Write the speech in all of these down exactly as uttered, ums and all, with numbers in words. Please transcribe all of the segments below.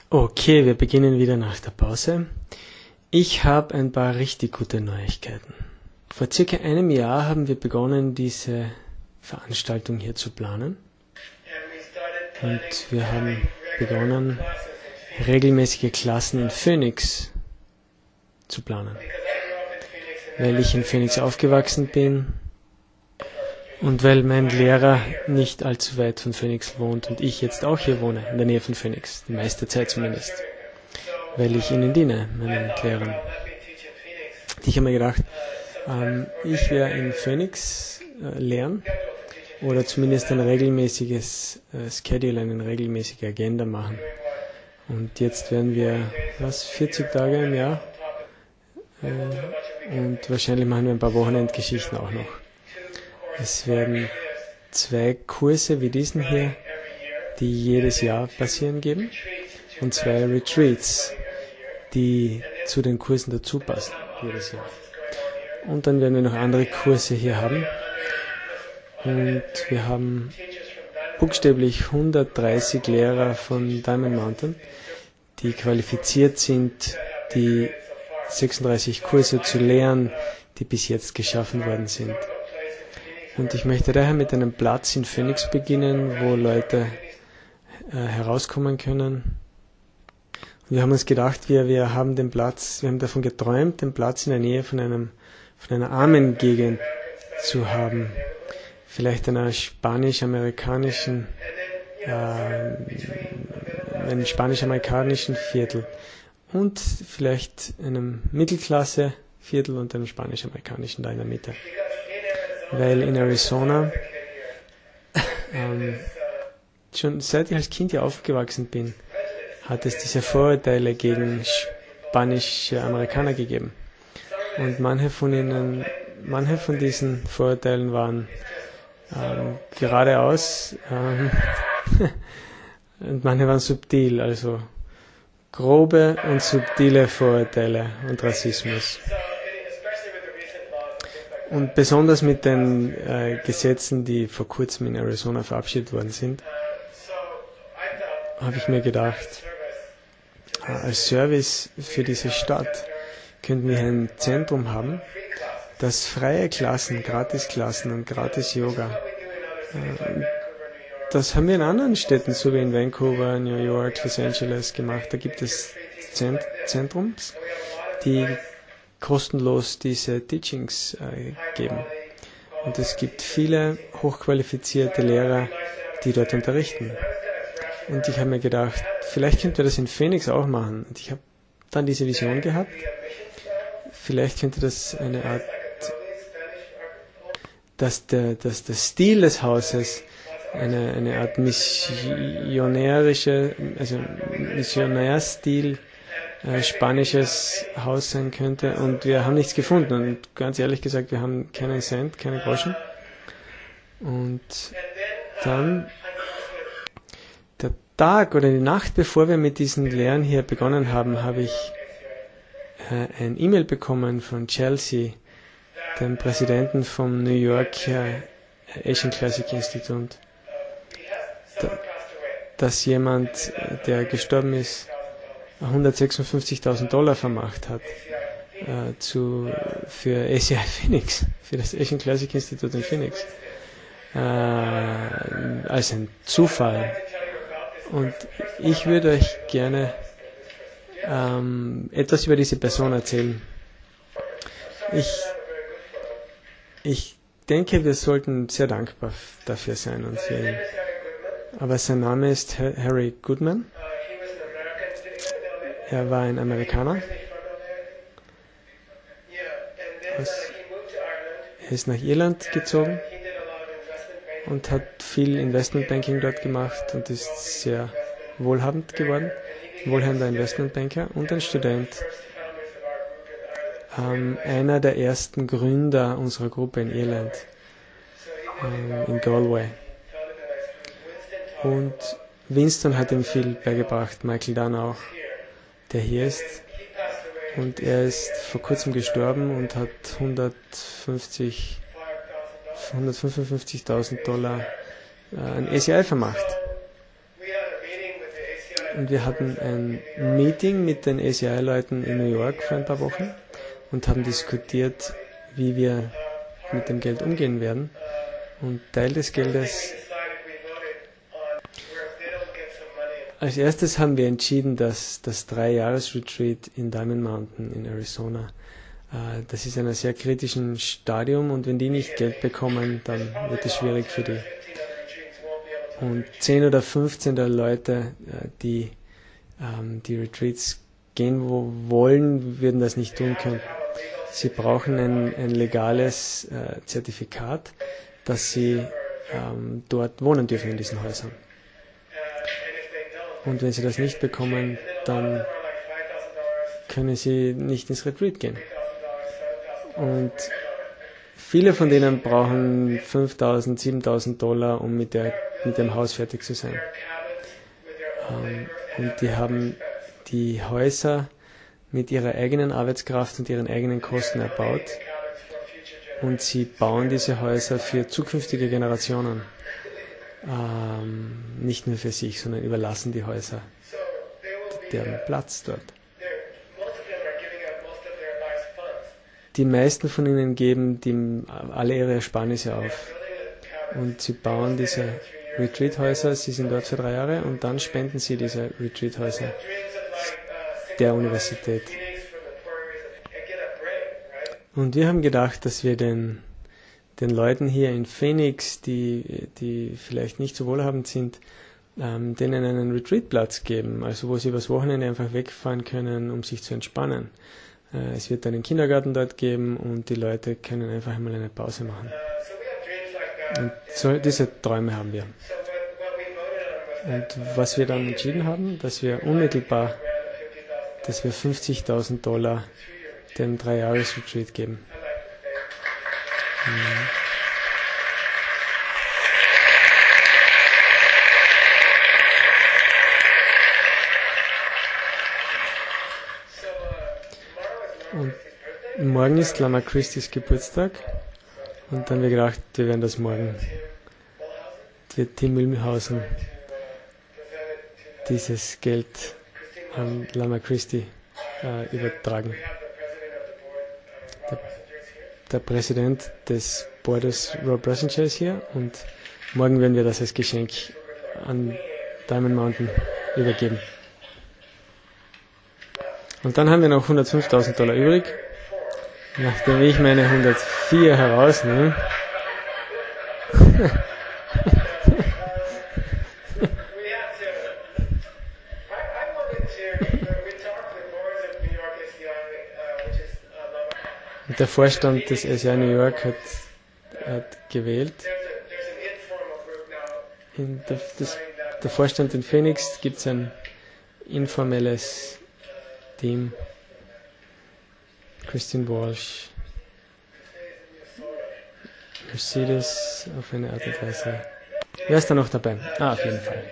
Okay, wir beginnen wieder nach der Pause. Ich habe ein paar richtig gute Neuigkeiten. Vor circa einem Jahr haben wir begonnen, diese Veranstaltung hier zu planen. Und wir haben begonnen, regelmäßige Klassen in Phoenix zu planen. Weil ich in Phoenix aufgewachsen bin und weil mein Lehrer nicht allzu weit von Phoenix wohnt und ich jetzt auch hier wohne, in der Nähe von Phoenix, die meiste Zeit zumindest, weil ich ihnen diene, meinen Lehrern. Ich habe mir gedacht, ähm, ich werde in Phoenix äh, lehren oder zumindest ein regelmäßiges äh, Schedule, eine regelmäßige Agenda machen. Und jetzt werden wir, was, vierzig Tage im Jahr äh, und wahrscheinlich machen wir ein paar Wochenendgeschichten auch noch. Es werden zwei Kurse wie diesen hier, die jedes Jahr passieren, geben und zwei Retreats, die zu den Kursen dazu passen, jedes Jahr. Und dann werden wir noch andere Kurse hier haben. Und wir haben buchstäblich hundertdreißig Lehrer von Diamond Mountain, die qualifiziert sind, die sechsunddreißig Kurse zu lehren, die bis jetzt geschaffen worden sind. Und ich möchte daher mit einem Platz in Phoenix beginnen, wo Leute äh, herauskommen können. Und wir haben uns gedacht, wir, wir haben den Platz, wir haben davon geträumt, den Platz in der Nähe von einem, von einer armen Gegend zu haben. Vielleicht einer spanisch-amerikanischen, äh, einem spanisch-amerikanischen Viertel. Und vielleicht einem Mittelklasse-Viertel und einem spanisch-amerikanischen da in der Mitte. Weil in Arizona, ähm, schon seit ich als Kind hier aufgewachsen bin, hat es diese Vorurteile gegen spanische Amerikaner gegeben. Und manche von ihnen, manche von diesen Vorurteilen waren ähm, geradeaus ähm, und manche waren subtil, also grobe und subtile Vorurteile und Rassismus. Und besonders mit den äh, Gesetzen, die vor kurzem in Arizona verabschiedet worden sind, habe ich mir gedacht, äh, als Service für diese Stadt könnten wir ein Zentrum haben, das freie Klassen, Gratisklassen und Gratis-Yoga, äh, das haben wir in anderen Städten, so wie in Vancouver, New York, Los Angeles gemacht. Da gibt es Zent- Zentrums, die kostenlos diese Teachings äh, geben. Und es gibt viele hochqualifizierte Lehrer, die dort unterrichten. Und ich habe mir gedacht, vielleicht könnte das in Phoenix auch machen. Und ich habe dann diese Vision gehabt, vielleicht könnte das eine Art, dass der, dass der Stil des Hauses eine, eine Art missionärische, also Missionärstil Äh, spanisches Haus sein könnte, und wir haben nichts gefunden und ganz ehrlich gesagt, wir haben keinen Cent, keine Groschen. Und dann der Tag oder die Nacht, bevor wir mit diesen Lehren hier begonnen haben, habe ich äh, ein E-Mail bekommen von Chelsea, dem Präsidenten vom New York äh, Asian Classic Institute, da, dass jemand, der gestorben ist, hundertsechsundfünfzigtausend Dollar vermacht hat äh, zu, für A C I Phoenix, für das Asian Classic Institute in Phoenix, äh, als ein Zufall. Und ich würde euch gerne ähm, etwas über diese Person erzählen. Ich, ich denke, wir sollten sehr dankbar dafür sein und für ihn. Aber sein Name ist Harry Goodman. Er war ein Amerikaner. Er ist nach Irland gezogen und hat viel Investmentbanking dort gemacht und ist sehr wohlhabend geworden, wohlhabender Investmentbanker und ein Student. Ähm, einer der ersten Gründer unserer Gruppe in Irland, ähm, in Galway. Und Winston hat ihm viel beigebracht, Michael Dunn auch, der hier ist. Und er ist vor kurzem gestorben und hat hundertfünfzig, hundertfünfundfünfzigtausend Dollar äh, an A C I vermacht. und wir hatten ein Meeting mit den A C I-Leuten in New York vor ein paar Wochen und haben diskutiert, wie wir mit dem Geld umgehen werden. Und Teil des Geldes, als erstes haben wir entschieden, dass das Drei-Jahres-Retreat in Diamond Mountain in Arizona, äh, das ist in einem sehr kritischen Stadium, und wenn die nicht Geld bekommen, dann wird es schwierig für die. Und zehn oder fünfzehn der Leute, äh, die ähm, die Retreats gehen wo wollen, würden das nicht tun können. Sie brauchen ein, ein legales äh, Zertifikat, dass sie ähm, dort wohnen dürfen in diesen Häusern. Und wenn sie das nicht bekommen, dann können sie nicht ins Retreat gehen. Und viele von denen brauchen fünftausend, siebentausend Dollar, um mit, der, mit dem Haus fertig zu sein. Ähm, und die haben die Häuser mit ihrer eigenen Arbeitskraft und ihren eigenen Kosten erbaut. Und sie bauen diese Häuser für zukünftige Generationen. Ähm, nicht nur für sich, sondern überlassen die Häuser deren Platz dort. Die meisten von ihnen geben die, alle ihre Ersparnisse auf. Und sie bauen diese Retreat-Häuser, sie sind dort für drei Jahre, und dann spenden sie diese Retreat-Häuser der Universität. Und wir haben gedacht, dass wir den, den Leuten hier in Phoenix, die, die vielleicht nicht so wohlhabend sind, ähm, denen einen Retreat-Platz geben, also wo sie übers Wochenende einfach wegfahren können, um sich zu entspannen. Äh, es wird dann einen Kindergarten dort geben und die Leute können einfach einmal eine Pause machen. Und so, diese Träume haben wir. Und was wir dann entschieden haben, dass wir unmittelbar, dass wir fünfzigtausend Dollar dem Drei-Jahres-Retreat geben. Mhm. Und morgen ist Lama Christis Geburtstag, und dann haben wir gedacht, wir werden das morgen, wird Tim Mühlhausen dieses Geld an Lama Christi äh, übertragen. Der, der Präsident des Boards, Rob Brassencher, ist hier, und morgen werden wir das als Geschenk an Diamond Mountain übergeben. Und dann haben wir noch hundertfünftausend Dollar übrig, nachdem ich meine hundertvier herausnehme. Und der Vorstand des A C I New York hat, hat gewählt. In der, das, der Vorstand in Phoenix gibt es ein informelles Team. Christine Walsh, Mercedes auf eine Art und Weise. Wer ist da noch dabei? Ah, auf jeden Fall.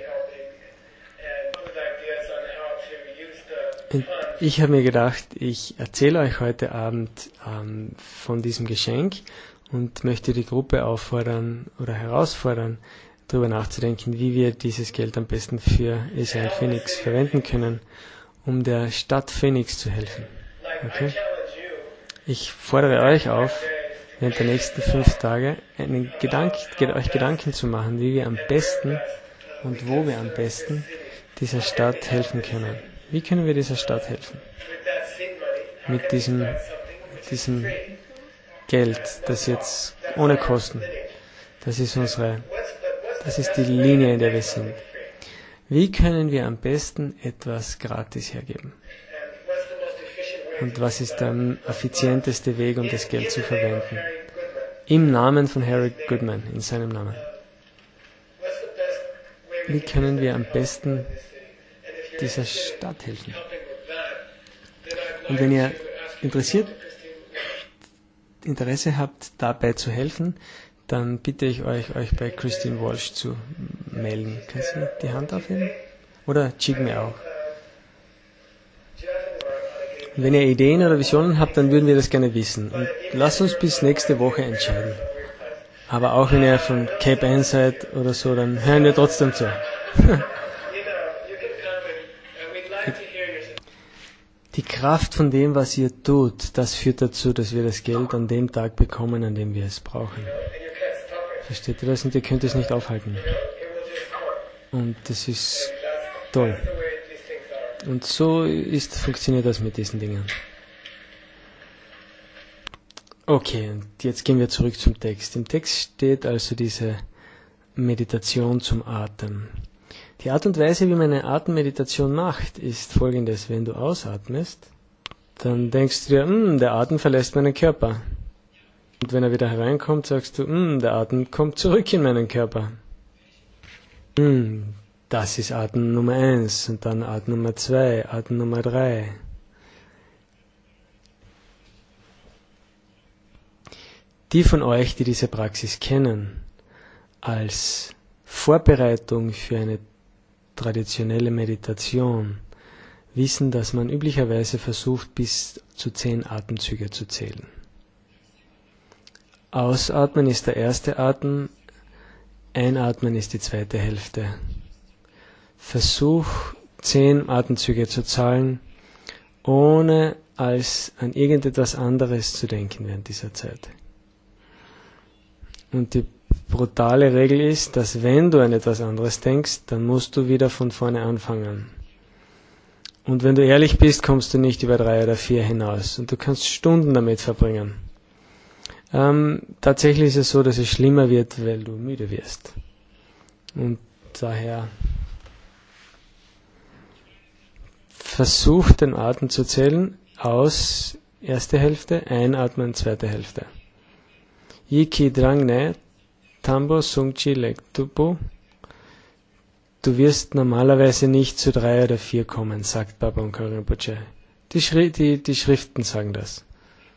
Und ich habe mir gedacht, ich erzähle euch heute Abend ähm, von diesem Geschenk und möchte die Gruppe auffordern oder herausfordern, darüber nachzudenken, wie wir dieses Geld am besten für A C I Phoenix verwenden können, um der Stadt Phoenix zu helfen. Okay? Ich fordere euch auf, während der nächsten fünf Tage einen Gedank, euch Gedanken zu machen, wie wir am besten und wo wir am besten dieser Stadt helfen können. Wie können wir dieser Stadt helfen? Mit diesem, mit diesem Geld, das jetzt ohne Kosten, das ist unsere, das ist die Linie, in der wir sind. Wie können wir am besten etwas gratis hergeben? Und was ist der effizienteste Weg, um das Geld zu verwenden? Im Namen von Harry Goodman, in seinem Namen. Wie können wir am besten dieser Stadt helfen? Und wenn ihr interessiert, Interesse habt, dabei zu helfen, dann bitte ich euch, euch bei Christine Walsh zu melden. Kann sie die Hand aufheben? Oder Jigme auch. Und wenn ihr Ideen oder Visionen habt, dann würden wir das gerne wissen. Und lasst uns bis nächste Woche entscheiden. Aber auch wenn ihr von Cape Ann seid oder so, dann hören wir trotzdem zu. Die Kraft von dem, was ihr tut, das führt dazu, dass wir das Geld an dem Tag bekommen, an dem wir es brauchen. Versteht ihr das? Und ihr könnt es nicht aufhalten. Und das ist toll. Und so ist, funktioniert das mit diesen Dingen. Okay, und jetzt gehen wir zurück zum Text. Im Text steht also diese Meditation zum Atem. Die Art und Weise, wie man eine Atemmeditation macht, ist folgendes. Wenn du ausatmest, dann denkst du dir, der Atem verlässt meinen Körper. Und wenn er wieder hereinkommt, sagst du, der Atem kommt zurück in meinen Körper. Das ist Atem Nummer eins und dann Atem Nummer zwei, Atem Nummer drei. Die von euch, die diese Praxis kennen, als Vorbereitung für eine traditionelle Meditation, wissen, dass man üblicherweise versucht, bis zu zehn Atemzüge zu zählen. Ausatmen ist der erste Atem, Einatmen ist die zweite Hälfte. Versuch, zehn Atemzüge zu zahlen, ohne als an irgendetwas anderes zu denken während dieser Zeit. Und die brutale Regel ist, dass wenn du an etwas anderes denkst, dann musst du wieder von vorne anfangen. Und wenn du ehrlich bist, kommst du nicht über drei oder vier hinaus. Und du kannst Stunden damit verbringen. Ähm, tatsächlich ist es so, dass es schlimmer wird, weil du müde wirst. Und daher versuch den Atem zu zählen. Aus, erste Hälfte, einatmen, zweite Hälfte. Yiki Drangne, Tambo Sungchi Lektupu. Du wirst normalerweise nicht zu drei oder vier kommen, sagt Baba Onkar Rinpoche. Die, Schri- die, die Schriften sagen das.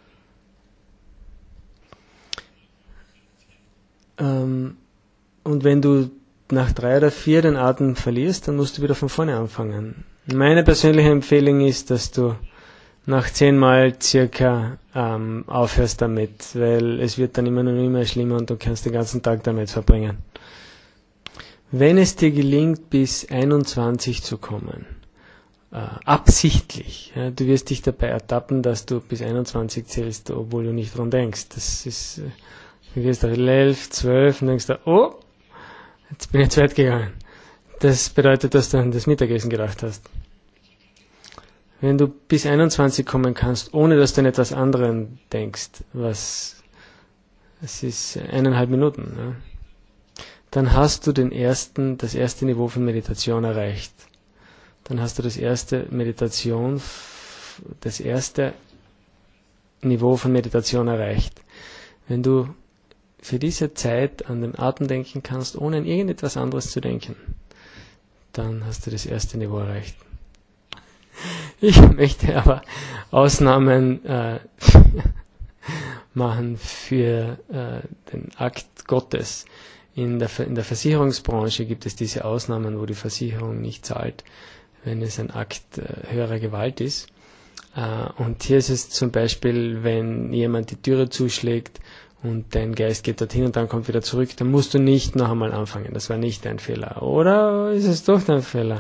Ähm, und wenn du nach drei oder vier den Atem verlierst, dann musst du wieder von vorne anfangen. Meine persönliche Empfehlung ist, dass du nach zehnmal circa ähm, aufhörst damit, weil es wird dann immer noch immer schlimmer und du kannst den ganzen Tag damit verbringen. Wenn es dir gelingt, bis einundzwanzig zu kommen, äh, absichtlich, ja, du wirst dich dabei ertappen, dass du bis einundzwanzig zählst, obwohl du nicht dran denkst. Das ist, äh, du gehst auf elf, zwölf und denkst da, oh, jetzt bin ich zu weit gegangen. Das bedeutet, dass du an das Mittagessen gedacht hast. Wenn du bis einundzwanzig kommen kannst, ohne dass du an etwas anderem denkst, was, es ist eineinhalb Minuten, ja, dann hast du den ersten, das erste Niveau von Meditation erreicht. Dann hast du das erste Meditation, das erste Niveau von Meditation erreicht. Wenn du für diese Zeit an den Atem denken kannst, ohne an irgendetwas anderes zu denken, dann hast du das erste Niveau erreicht. Ich möchte aber Ausnahmen äh, machen für äh, den Akt Gottes. In der, in der Versicherungsbranche gibt es diese Ausnahmen, wo die Versicherung nicht zahlt, wenn es ein Akt äh, höherer Gewalt ist. Äh, und hier ist es zum Beispiel, wenn jemand die Türe zuschlägt und dein Geist geht dorthin und dann kommt wieder zurück, dann musst du nicht noch einmal anfangen. Das war nicht dein Fehler. Oder ist es doch dein Fehler?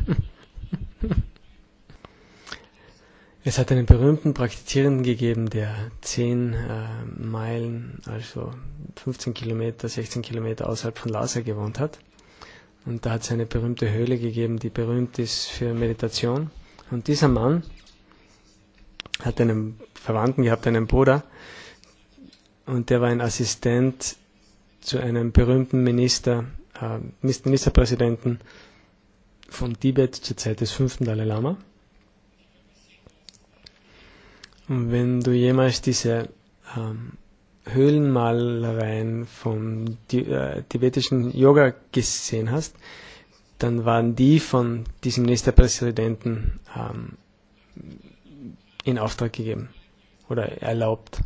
Es hat einen berühmten Praktizierenden gegeben, der zehn äh, Meilen, also fünfzehn Kilometer, sechzehn Kilometer außerhalb von Lhasa gewohnt hat. Und da hat es eine berühmte Höhle gegeben, die berühmt ist für Meditation. Und dieser Mann hat einen Verwandten gehabt, einen Bruder, und der war ein Assistent zu einem berühmten Minister, äh, Ministerpräsidenten von Tibet zur Zeit des fünften Dalai Lama. Und wenn du jemals diese ähm, Höhlenmalereien vom äh, tibetischen Yoga gesehen hast, dann waren die von diesem Ministerpräsidenten ähm, in Auftrag gegeben oder erlaubt.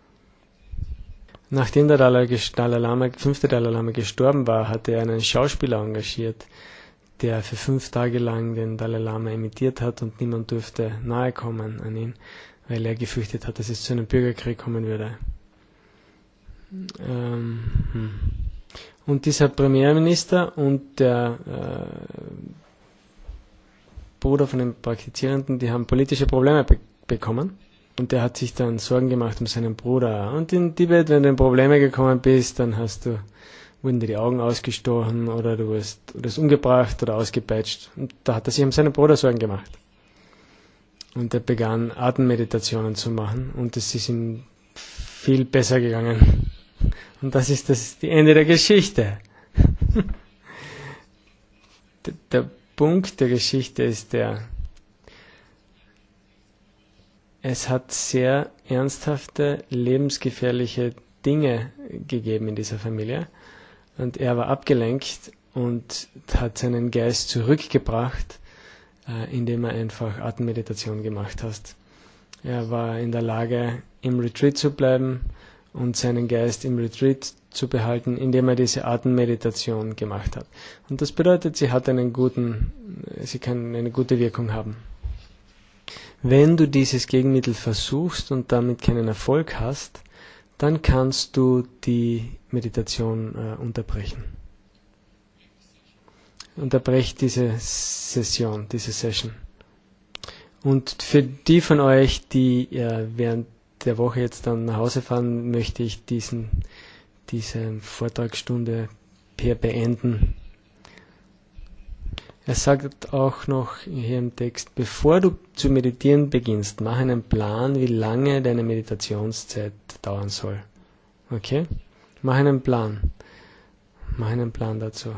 Nachdem der Dalai, Dalai Lama, fünfte Dalai Lama gestorben war, hatte er einen Schauspieler engagiert, der für fünf Tage lang den Dalai Lama imitiert hat und niemand durfte nahe kommen an ihn, weil er gefürchtet hat, dass es zu einem Bürgerkrieg kommen würde. Ähm, hm. Und dieser Premierminister und der äh, Bruder von den Praktizierenden, die haben politische Probleme be- bekommen. Und der hat sich dann Sorgen gemacht um seinen Bruder. Und in Tibet, wenn du in Probleme gekommen bist, dann hast du, wurden dir die Augen ausgestochen oder du wirst, du wirst umgebracht oder ausgepeitscht. Und da hat er sich um seinen Bruder Sorgen gemacht. Und er begann Atemmeditationen zu machen und es ist ihm viel besser gegangen. Und das ist das die Ende der Geschichte. der, der Punkt der Geschichte ist der, es hat sehr ernsthafte, lebensgefährliche Dinge gegeben in dieser Familie und er war abgelenkt und hat seinen Geist zurückgebracht, äh, indem er einfach Atemmeditation gemacht hat. Er war in der Lage, im Retreat zu bleiben und seinen Geist im Retreat zu behalten, indem er diese Atemmeditation gemacht hat. Und das bedeutet, sie hat einen guten, sie kann eine gute Wirkung haben. Wenn du dieses Gegenmittel versuchst und damit keinen Erfolg hast, dann kannst du die Meditation äh, unterbrechen. Unterbrech diese Session, diese Session. Und für die von euch, die äh, während der Woche jetzt dann nach Hause fahren, möchte ich diesen, diese Vortragsstunde per beenden. Er sagt auch noch hier im Text, bevor du zu meditieren beginnst, mach einen Plan, wie lange deine Meditationszeit dauern soll. Okay? Mach einen Plan. Mach einen Plan dazu.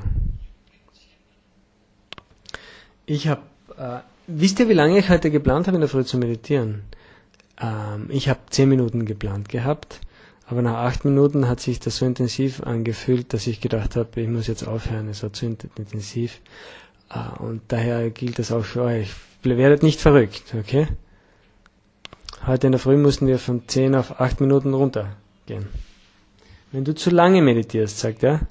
Ich habe, äh, wisst ihr, wie lange ich heute geplant habe, in der Früh zu meditieren? Ähm, ich habe zehn Minuten geplant gehabt, aber nach acht Minuten hat sich das so intensiv angefühlt, dass ich gedacht habe, ich muss jetzt aufhören, es war zu intensiv. Und daher gilt das auch für euch. Werdet nicht verrückt, okay? Heute in der Früh mussten wir von zehn auf acht Minuten runtergehen. Wenn du zu lange meditierst, sagt er,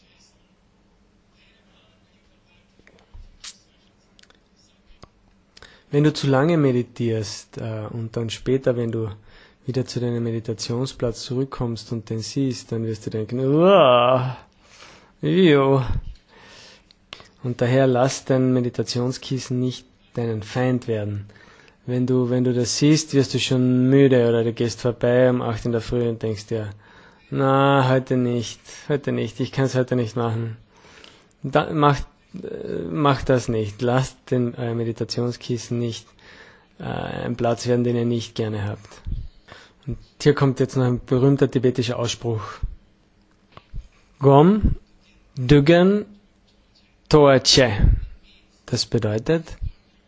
wenn du zu lange meditierst äh, und dann später, wenn du wieder zu deinem Meditationsplatz zurückkommst und den siehst, dann wirst du denken, uah, jo. Und daher lass dein Meditationskissen nicht deinen Feind werden. Wenn du, wenn du das siehst, wirst du schon müde oder du gehst vorbei um acht in der Früh und denkst dir, na, heute nicht, heute nicht, ich kann es heute nicht machen. Da, mach, äh, mach das nicht. Lasst den äh, Meditationskissen nicht äh, ein Platz werden, den ihr nicht gerne habt. Und hier kommt jetzt noch ein berühmter tibetischer Ausspruch. Gom, Dugan, Toache. Das bedeutet,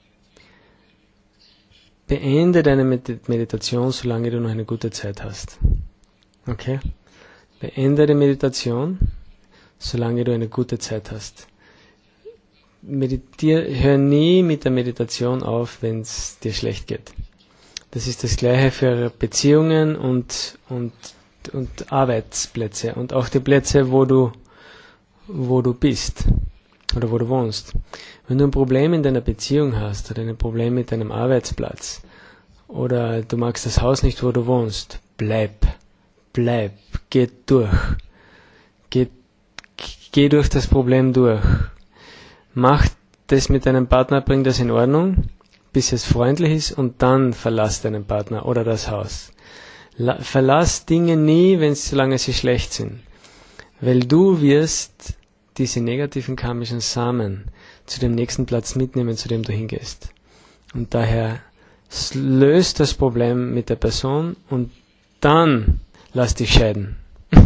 beende deine Meditation, solange du noch eine gute Zeit hast. Okay? Beende die Meditation, solange du eine gute Zeit hast. Meditier, hör nie mit der Meditation auf, wenn es dir schlecht geht. Das ist das Gleiche für Beziehungen und, und, und Arbeitsplätze und auch die Plätze, wo du, wo du bist. Oder wo du wohnst. Wenn du ein Problem in deiner Beziehung hast oder ein Problem mit deinem Arbeitsplatz oder du magst das Haus nicht, wo du wohnst, bleib, bleib, geh durch. Geh, geh durch das Problem durch. Mach das mit deinem Partner, bring das in Ordnung, bis es freundlich ist und dann verlass deinen Partner oder das Haus. La- verlass Dinge nie, wenn solange sie schlecht sind. Weil du wirst diese negativen karmischen Samen zu dem nächsten Platz mitnehmen, zu dem du hingehst. Und daher löst das Problem mit der Person und dann lass dich scheiden.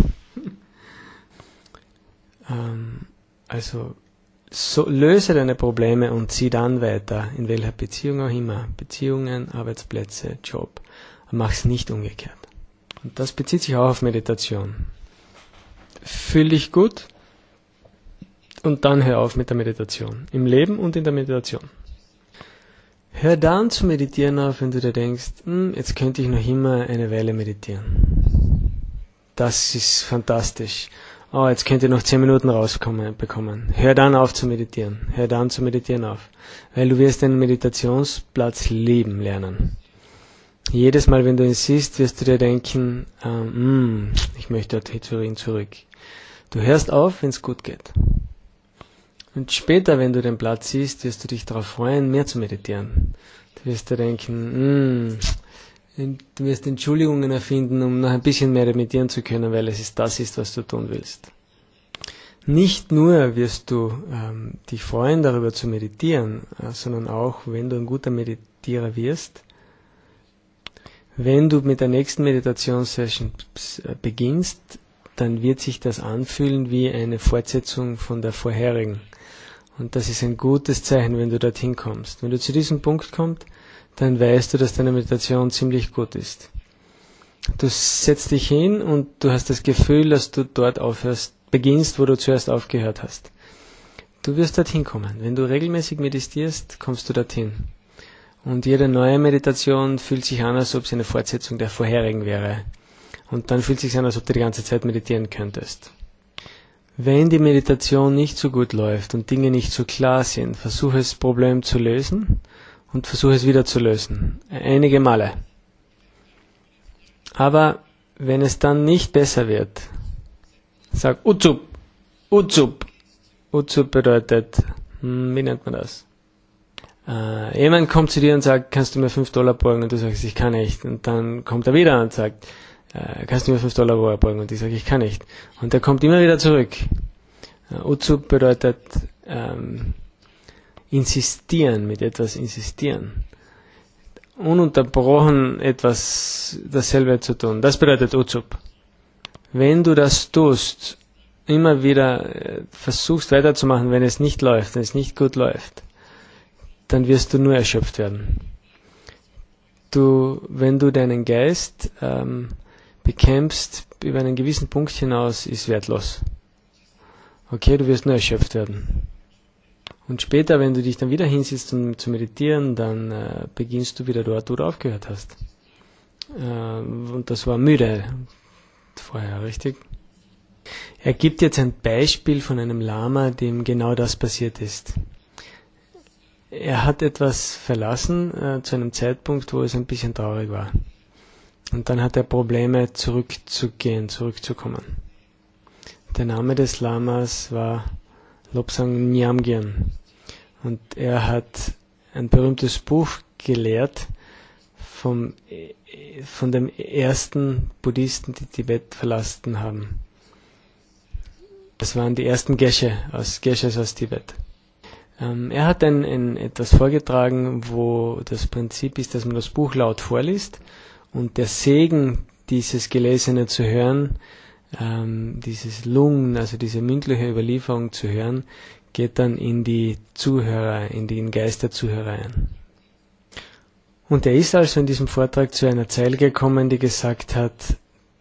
ähm, also so, löse deine Probleme und zieh dann weiter, in welcher Beziehung auch immer. Beziehungen, Arbeitsplätze, Job. Mach's nicht umgekehrt. Und das bezieht sich auch auf Meditation. Fühl dich gut. Und dann hör auf mit der Meditation. Im Leben und in der Meditation. Hör dann zu meditieren auf, wenn du dir denkst, hm, jetzt könnte ich noch immer eine Weile meditieren. Das ist fantastisch. Oh, jetzt könnt ihr noch zehn Minuten rauskommen, bekommen. Hör dann auf zu meditieren. Hör dann zu meditieren auf. Weil du wirst den Meditationsplatz lieben lernen. Jedes Mal, wenn du ihn siehst, wirst du dir denken, ähm, ich möchte dorthin zurück. Du hörst auf, wenn es gut geht. Und später, wenn du den Platz siehst, wirst du dich darauf freuen, mehr zu meditieren. Du wirst dir denken, mm, du wirst Entschuldigungen erfinden, um noch ein bisschen mehr meditieren zu können, weil es ist das ist, was du tun willst. Nicht nur wirst du ähm, dich freuen, darüber zu meditieren, äh, sondern auch, wenn du ein guter Meditierer wirst, wenn du mit der nächsten Meditationssession beginnst, dann wird sich das anfühlen wie eine Fortsetzung von der vorherigen. Und das ist ein gutes Zeichen, wenn du dorthin kommst. Wenn du zu diesem Punkt kommst, dann weißt du, dass deine Meditation ziemlich gut ist. Du setzt dich hin und du hast das Gefühl, dass du dort aufhörst, beginnst, wo du zuerst aufgehört hast. Du wirst dorthin kommen. Wenn du regelmäßig meditierst, kommst du dorthin. Und jede neue Meditation fühlt sich an, als ob sie eine Fortsetzung der vorherigen wäre. Und dann fühlt es sich an, als ob du die ganze Zeit meditieren könntest. Wenn die Meditation nicht so gut läuft und Dinge nicht so klar sind, versuche das Problem zu lösen und versuche es wieder zu lösen. Einige Male. Aber wenn es dann nicht besser wird, sag Utsup, Utsup. Utsup bedeutet, hm, wie nennt man das? Äh, jemand kommt zu dir und sagt, kannst du mir fünf Dollar borgen? Und du sagst, ich kann nicht. Und dann kommt er wieder und sagt, äh, kannst du mir fünf Dollar borgen? Und ich sage, ich kann nicht. Und der kommt immer wieder zurück. Äh, Utsup bedeutet ähm, insistieren, mit etwas insistieren. Ununterbrochen etwas dasselbe zu tun. Das bedeutet Utsup. Wenn du das tust, immer wieder äh, versuchst weiterzumachen, wenn es nicht läuft, wenn es nicht gut läuft, dann wirst du nur erschöpft werden. Du, wenn du deinen Geist ähm, bekämpfst, über einen gewissen Punkt hinaus, ist wertlos. Okay, du wirst nur erschöpft werden. Und später, wenn du dich dann wieder hinsitzt, um zu meditieren, dann äh, beginnst du wieder dort, wo du aufgehört hast. Äh, und das war müde vorher, richtig? Er gibt jetzt ein Beispiel von einem Lama, dem genau das passiert ist. Er hat etwas verlassen äh, zu einem Zeitpunkt, wo es ein bisschen traurig war. Und dann hat er Probleme, zurückzugehen, zurückzukommen. Der Name des Lamas war Lobsang Nyamgyen. Und er hat ein berühmtes Buch gelehrt vom, von dem ersten Buddhisten, die Tibet verlassen haben. Das waren die ersten Geshe aus, Geshes aus Tibet. Ähm, er hat ein, ein, etwas vorgetragen, wo das Prinzip ist, dass man das Buch laut vorliest und der Segen, dieses Gelesene zu hören, ähm, dieses Lungen, also diese mündliche Überlieferung zu hören, geht dann in die Zuhörer, in den Geist der Zuhörer ein. Und er ist also in diesem Vortrag zu einer Zeile gekommen, die gesagt hat,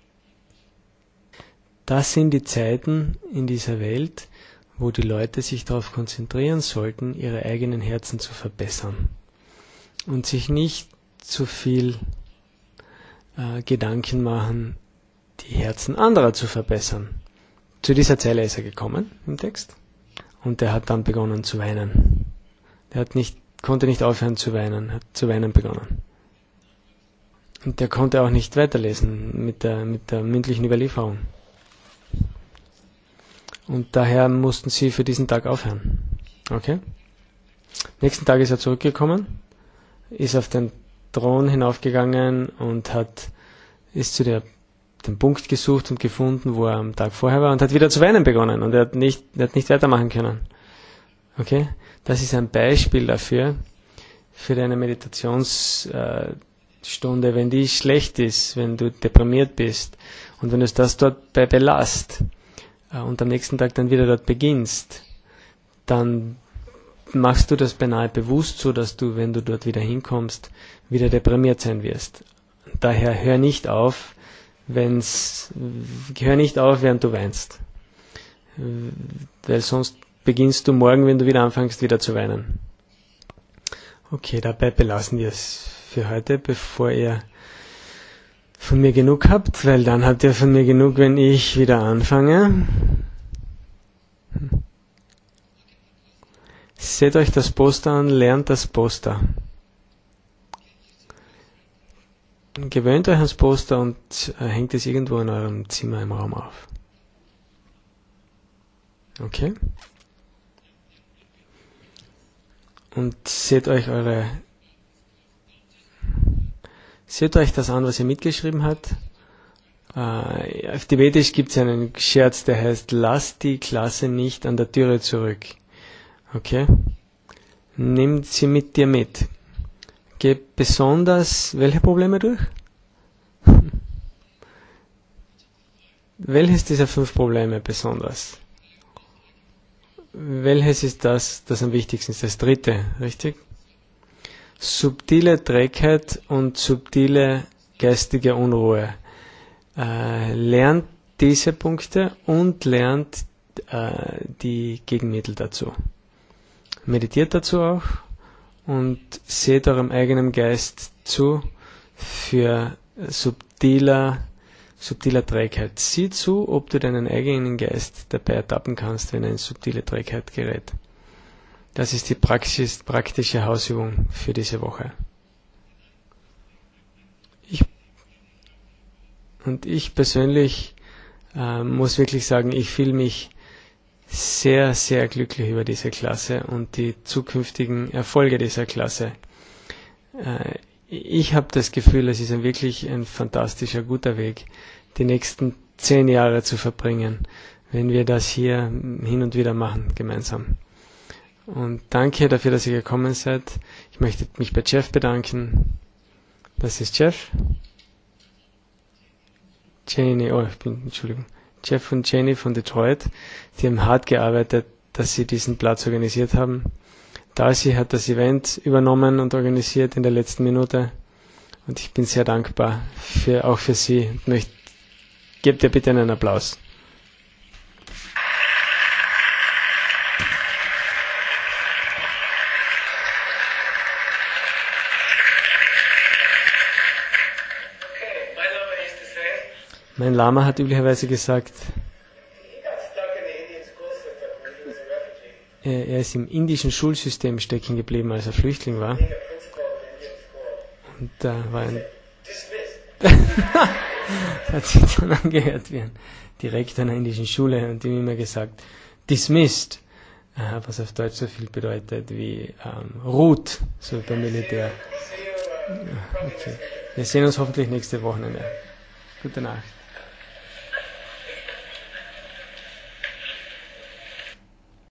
das sind die Zeiten in dieser Welt, wo die Leute sich darauf konzentrieren sollten, ihre eigenen Herzen zu verbessern und sich nicht zu viel äh, Gedanken machen, die Herzen anderer zu verbessern. Zu dieser Zeile ist er gekommen im Text und er hat dann begonnen zu weinen. Er hat nicht, konnte nicht aufhören zu weinen, hat zu weinen begonnen. Und er konnte auch nicht weiterlesen mit der, mit der mündlichen Überlieferung. Und daher mussten sie für diesen Tag aufhören. Okay? Nächsten Tag ist er zurückgekommen, ist auf den Thron hinaufgegangen und hat, ist zu der, dem Punkt gesucht und gefunden, wo er am Tag vorher war und hat wieder zu weinen begonnen und er hat nicht, er hat nicht weitermachen können. Okay? Das ist ein Beispiel dafür, für deine Meditationsstunde, wenn die schlecht ist, wenn du deprimiert bist und wenn du das dort bei belasst, und am nächsten Tag dann wieder dort beginnst, dann machst du das beinahe bewusst so, dass du, wenn du dort wieder hinkommst, wieder deprimiert sein wirst. Daher hör nicht auf, wenn's, hör nicht auf, während du weinst. Weil sonst beginnst du morgen, wenn du wieder anfängst, wieder zu weinen. Okay, dabei belassen wir es für heute, bevor ihr von mir genug habt, weil dann habt ihr von mir genug, wenn ich wieder anfange. Seht euch das Poster an, lernt das Poster. Gewöhnt euch ans Poster und äh, hängt es irgendwo in eurem Zimmer im Raum auf. Okay? und seht euch eure seht euch das an, was ihr mitgeschrieben habt. Äh, auf Tibetisch gibt es einen Scherz, der heißt, lasst die Klasse nicht an der Türe zurück. Okay? Nimm sie mit dir mit. Geh besonders welche Probleme durch? Welches dieser fünf Probleme besonders? Welches ist das, das am wichtigsten ist? Das dritte, richtig? Subtile Trägheit und subtile geistige Unruhe. Äh, lernt diese Punkte und lernt äh, die Gegenmittel dazu. Meditiert dazu auch und seht eurem eigenen Geist zu für subtiler, subtiler Trägheit. Sieh zu, ob du deinen eigenen Geist dabei ertappen kannst, wenn er in subtile Trägheit gerät. Das ist die Praxis, praktische Hausübung für diese Woche. Ich, und ich persönlich äh, muss wirklich sagen, ich fühle mich sehr, sehr glücklich über diese Klasse und die zukünftigen Erfolge dieser Klasse. Äh, ich habe das Gefühl, es ist ein wirklich ein fantastischer, guter Weg, die nächsten zehn Jahre zu verbringen, wenn wir das hier hin und wieder machen, gemeinsam. Und danke dafür, dass ihr gekommen seid. Ich möchte mich bei Jeff bedanken. Das ist Jeff. Janie, oh, ich bin, Entschuldigung. Jeff und Jenny von Detroit, die haben hart gearbeitet, dass sie diesen Platz organisiert haben. Darcy hat das Event übernommen und organisiert in der letzten Minute. Und ich bin sehr dankbar, für, auch für sie. Ich möchte, gebt ihr bitte einen Applaus. Mein Lama hat üblicherweise gesagt, er, er ist im indischen Schulsystem stecken geblieben, als er Flüchtling war. Und da war ein... hat sich dann angehört wie ein Direktor einer indischen Schule und ihm immer gesagt, dismissed, was auf Deutsch so viel bedeutet wie ähm, ruht, so beim Militär. Okay. Wir sehen uns hoffentlich nächste Wochenende. Gute Nacht.